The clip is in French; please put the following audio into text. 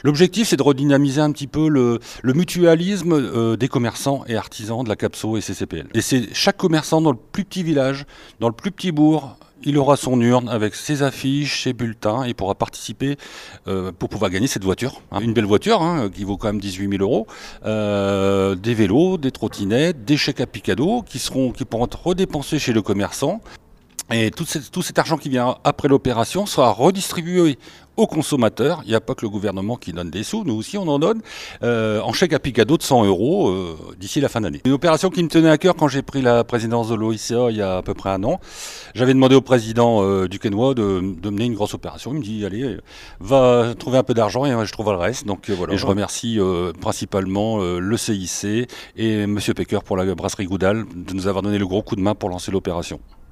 L'objectif, c'est de redynamiser un petit peu le mutualisme des commerçants et artisans de la CAPSO et CCPL. Et c'est chaque commerçant dans le plus petit village, dans le plus petit bourg, il aura son urne avec ses affiches, ses bulletins et pourra participer pour pouvoir gagner cette voiture. Une belle voiture qui vaut quand même 18 000 euros. Des vélos, des trottinettes, des chèques à Picado qui pourront être redépensés chez le commerçant. Et tout cet argent qui vient après l'opération sera redistribué aux consommateurs. Il n'y a pas que le gouvernement qui donne des sous, nous aussi on en donne, en chèque à Picado de 100 euros d'ici la fin d'année. Une opération qui me tenait à cœur quand j'ai pris la présidence de l'OICA il y a à peu près un an. J'avais demandé au président du Quénois de mener une grosse opération. Il me dit, allez, va trouver un peu d'argent et je trouverai le reste. Donc voilà. Et je remercie principalement le CIC et M. Pecker pour la brasserie Goudal de nous avoir donné le gros coup de main pour lancer l'opération.